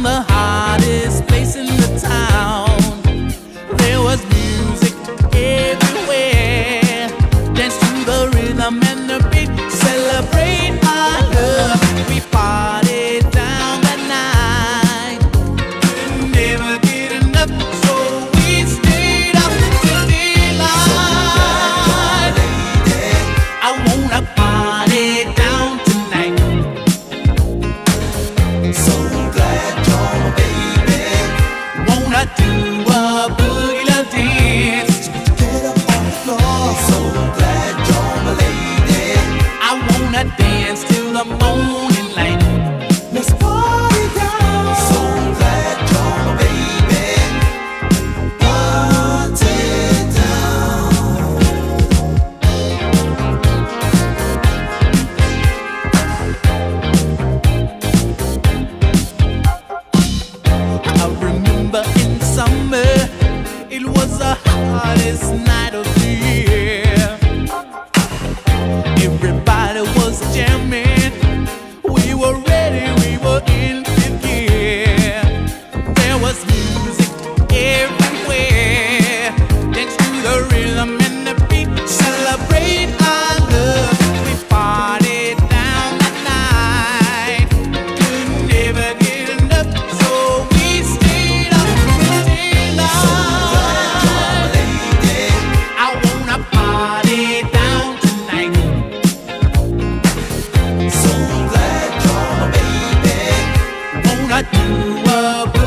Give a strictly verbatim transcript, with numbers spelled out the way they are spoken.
the hottest place in the town. There was music everywhere. Dance to the rhythm and the beat. Celebrate our love. We partied down the night. Could never get enough, so we stayed up till daylight. I wanna party down tonight. So glad you're my baby. Wanna do a boogie dance. Get up on the floor. So glad you're my lady. I wanna dance till the morning light. Let's party down. So glad you're my baby. Party down. I remember in summer, it was the hottest night of the year. Everybody was jamming. We were ready, we were in fifth gear. There was music everywhere. Dance to the rhythm and the beat. Celebrate our love. We partied down the night. Could never get enough, so we stayed up till daylight. I wanna party down tonight. So glad you're my baby. Wanna do a